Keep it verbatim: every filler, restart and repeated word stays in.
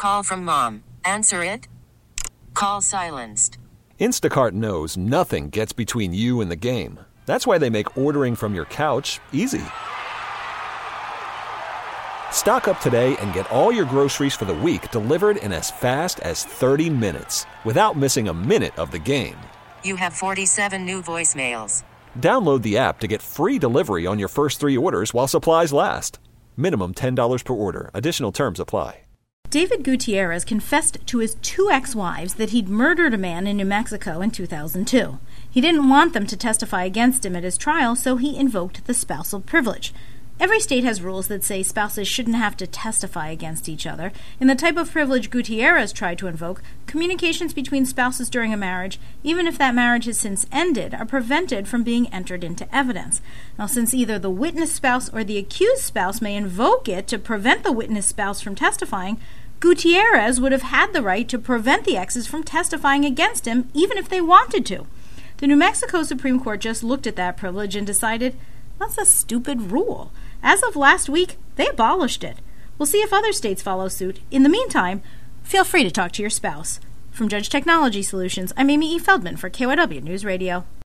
call from mom. Answer it. Call silenced. Instacart knows nothing gets between you and the game. That's why they make ordering from your couch easy. Stock up today and get all your groceries for the week delivered in as fast as thirty minutes without missing a minute of the game. You have forty-seven new voicemails. Download the app to get free delivery on your first three orders while supplies last. Minimum ten dollars per order. Additional terms apply. David Gutierrez confessed to his two ex-wives that he'd murdered a man in New Mexico in two thousand two. He didn't want them to testify against him at his trial, so he invoked the spousal privilege. Every state has rules that say spouses shouldn't have to testify against each other. In the type of privilege Gutierrez tried to invoke, communications between spouses during a marriage, even if that marriage has since ended, are prevented from being entered into evidence. Now, since either the witness spouse or the accused spouse may invoke it to prevent the witness spouse from testifying, Gutierrez would have had the right to prevent the exes from testifying against him, even if they wanted to. The New Mexico Supreme Court just looked at that privilege and decided, that's a stupid rule. As of last week, they abolished it. We'll see if other states follow suit. In the meantime, feel free to talk to your spouse. From Judge Technology Solutions, I'm Amy E. Feldman for K Y W News Radio.